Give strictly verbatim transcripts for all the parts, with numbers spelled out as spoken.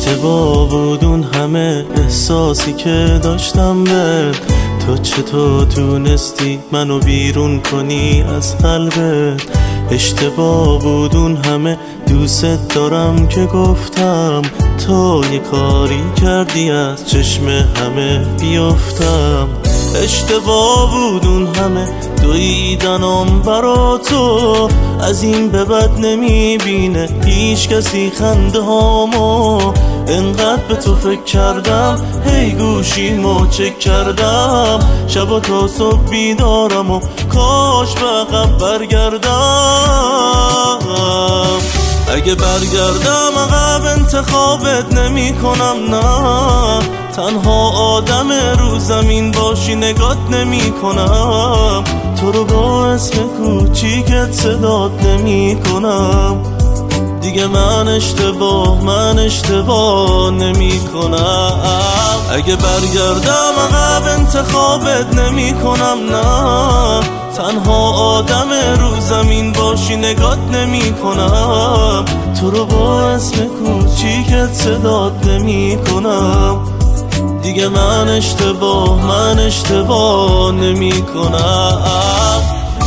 اشتباه بود اون همه احساسی که داشتم به تو، چطور تونستی منو بیرون کنی از قلبت؟ اشتباه بود اون همه دوست دارم که گفتم، تو یه کاری کردی از چشم همه بیفتم. اشتباه بود اون همه دویدنم برا تو، از این به بعد نمیبینه هیچ کسی خنده هامو. انقدر به تو فکر کردم، هی گوشیمو چک کردم، شبا تا صبح بیدارم و کاش به عقب برگردم. اگه برگردم عقب انتخابت نمی کنم، نه تنها آدم رو زمین باشی نگات نمی کنم، تو رو با اسم کوچیکت صدات نمی کنم. دیگه من اشتباه من اشتباه نمی کنم. اگه برگردم عقب انتخابت نمی کنم، نه تنها آدم رو زمین باشی نگات نمی کنم، تو رو با اسم کوچیکت صدات نمی کنم. دیگه من اشتباه من اشتباه نمی کنم.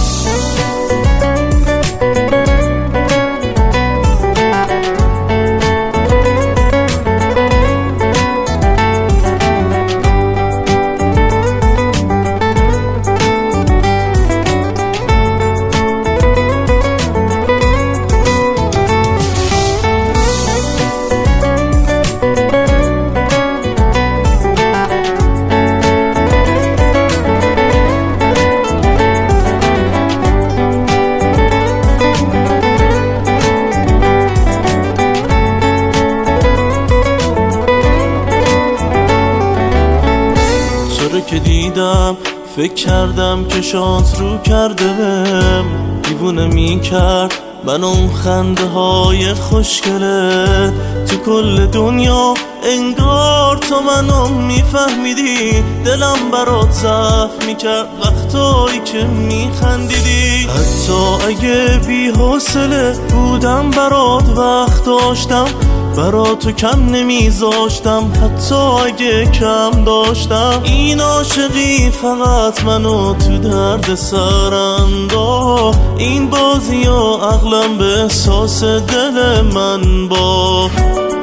که دیدم فکر کردم که شانس رو کرده بهم، دیوونه می کرد من اون خنده های خوشگله. تو کل دنیا انگار تو منو میفهمیدی، دلم برات ضعف میکرد وقتایی که میخندیدی. حتی اگه بی حوصله بودم برات وقت داشتم، برا تو کم نمیذاشتم، حتی اگه کم داشتم. این عاشقی فقط منو تو درد سر انداخت، این بازی و عقلم به احساس دل من با.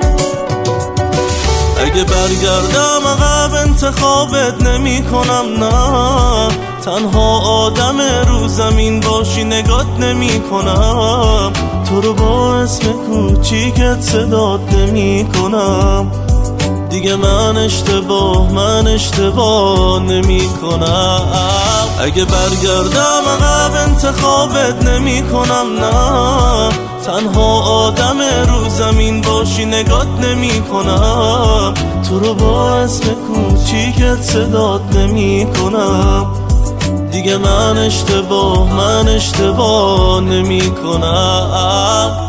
اگه برگردم عقب انتخابت نمی کنم، نه تنها آدم رو زمین باشی نگات نمی کنم، تو رو با اسم کوچیکت صدات نمی کنم. دیگه من اشتباه من اشتباه نمی کنم. اگه برگردم عقب انتخابت نمی کنم، نه تنها آدم رو زمین باشی نگات نمی کنم، تو رو با اسم کوچیکت صدات نمی کنم. دیگه من اشتباه من اشتباه نمی کنم.